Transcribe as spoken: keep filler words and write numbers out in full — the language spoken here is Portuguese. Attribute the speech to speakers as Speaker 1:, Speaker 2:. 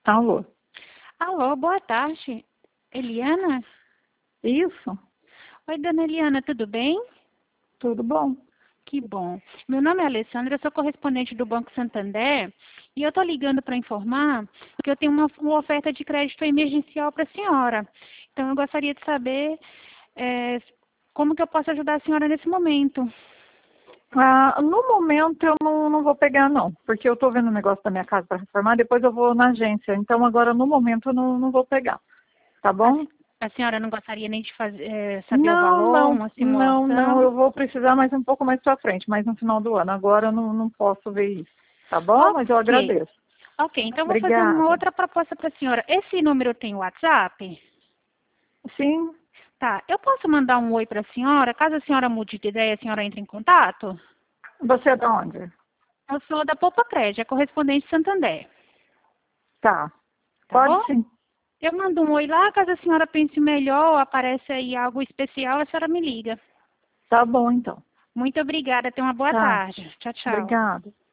Speaker 1: Alô?
Speaker 2: Alô, boa tarde. Eliana?
Speaker 1: Isso?
Speaker 2: Oi, dona Eliana, tudo bem?
Speaker 1: Tudo bom?
Speaker 2: Que bom. Meu nome é Alessandra, eu sou correspondente do Banco Santander e eu estou ligando para informar que eu tenho uma, uma oferta de crédito emergencial para a senhora. Então, eu gostaria de saber é, como que eu posso ajudar a senhora nesse momento.
Speaker 1: Ah, no momento eu não, não vou pegar não, porque eu estou vendo o negócio da minha casa para reformar, depois eu vou na agência. Então agora no momento eu não, não vou pegar, tá bom?
Speaker 2: A, a senhora não gostaria nem de fazer, é, saber o
Speaker 1: Não,
Speaker 2: valor,
Speaker 1: não,
Speaker 2: uma
Speaker 1: não, não,
Speaker 2: simulação?
Speaker 1: eu vou precisar mais um pouco mais para frente, mas no final do ano. Agora eu não, não posso ver isso, tá bom? Mas eu
Speaker 2: Ok.
Speaker 1: agradeço.
Speaker 2: Ok, então eu vou fazer uma
Speaker 1: Obrigada.
Speaker 2: outra proposta para a senhora. Esse número tem WhatsApp?
Speaker 1: Sim,
Speaker 2: Tá, eu posso mandar um oi para a senhora? Caso a senhora mude de ideia, a senhora entre em contato?
Speaker 1: você é de onde?
Speaker 2: Eu sou da Poupa Crédito, é correspondente Santander,
Speaker 1: Tá,
Speaker 2: tá
Speaker 1: pode
Speaker 2: bom?
Speaker 1: sim.
Speaker 2: Eu mando um oi lá, caso a senhora pense melhor, aparece aí algo especial, a senhora me liga.
Speaker 1: Tá bom então.
Speaker 2: Muito obrigada, tenha uma boa
Speaker 1: Tá,
Speaker 2: tarde. Tchau, tchau.
Speaker 1: obrigada.